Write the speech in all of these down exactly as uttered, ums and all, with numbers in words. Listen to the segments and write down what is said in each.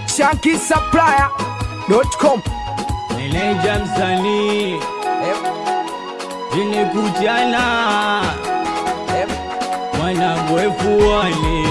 Shanky Supplier dot com. Meneja msanii Jini kujana Mwanangu efuwani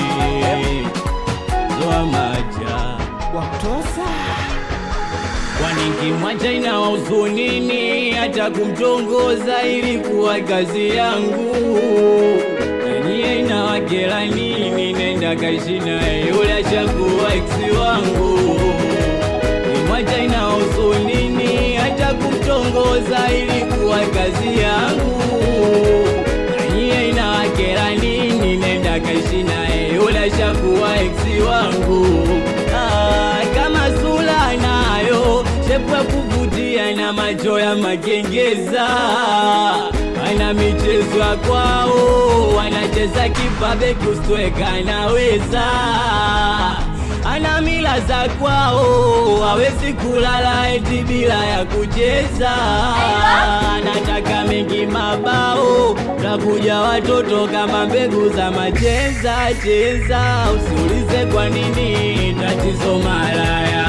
Zoa maja Waptosa Waniki mwacha ina uzunini hata kumtongoza ilikuwa kazi yangu. Naniye inawakela nini nenda kaishina yule chakuwa eksi wangu. Mwacha ina uzunini hata kumtongoza ilikuwa kazi yangu. Naniye inawakela nini nenda kaishina yule chakuwa eksi wangu. Ah, kama sula nayo shepu ya kuvutia na macho ya makengeza. Ana michezo ya kwao, wanacheza kibabe kustweka naweza. Ana mila za kwao, hawezi kulala eti bila ya kucheza. Anataka mengi mabao, takuja watoto kama mbegu za macheza cheza. Usiulize kwa nini tatizo malaya.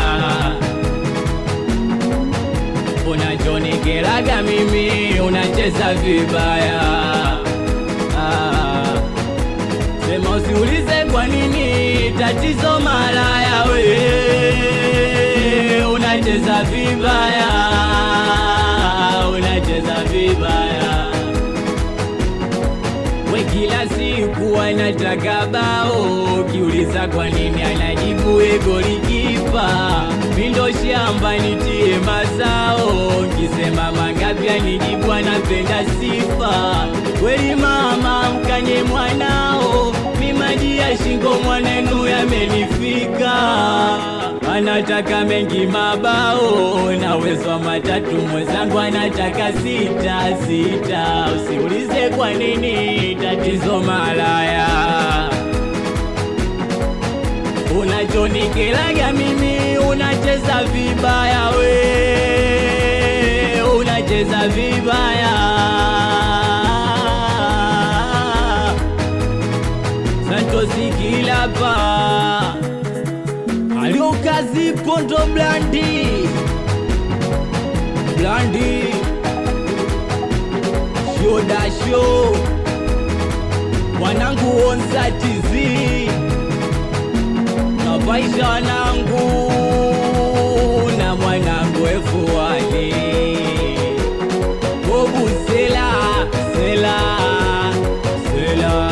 Unachonikelaga mimi unacheza vibaya. Ah, sema usiulize kwa nini tatizo malaya we. Unacheza vibaya. Unacheza vibaya. We kila siku anataka bao, kiuliza kwa nini anajibu golikipa. Mindo shamba nitie mazao, kisema mangapi anijibu anapenda sifa. Kweli mama mkanye mwanao, mimaji ya shingo mwanenu yamenifika. Anataka mengi mabao, na uwezo wa matatu mwenzangu anataka sita sita. Usiulize kwa nini tatizo malaya. Unachonikelaga mimi unacheza vibaya we. Unacheza vibaya. Santosi kilapa Aliokazi Pondo Blandi Blandi Shoda show Wanangu onza tizi Nabaisha wanangu na mwanangu efuwani. Bobu sela sela sela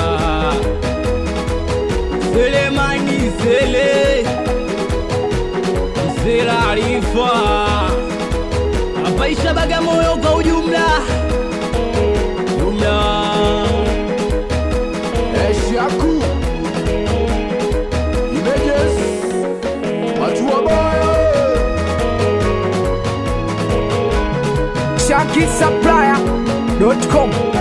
Selemani sele Sela Arifa Nabaisha Bagamoyo kwa ujumla Jumla Eshaku Images Watu wabaya Shanky Supplier dot com.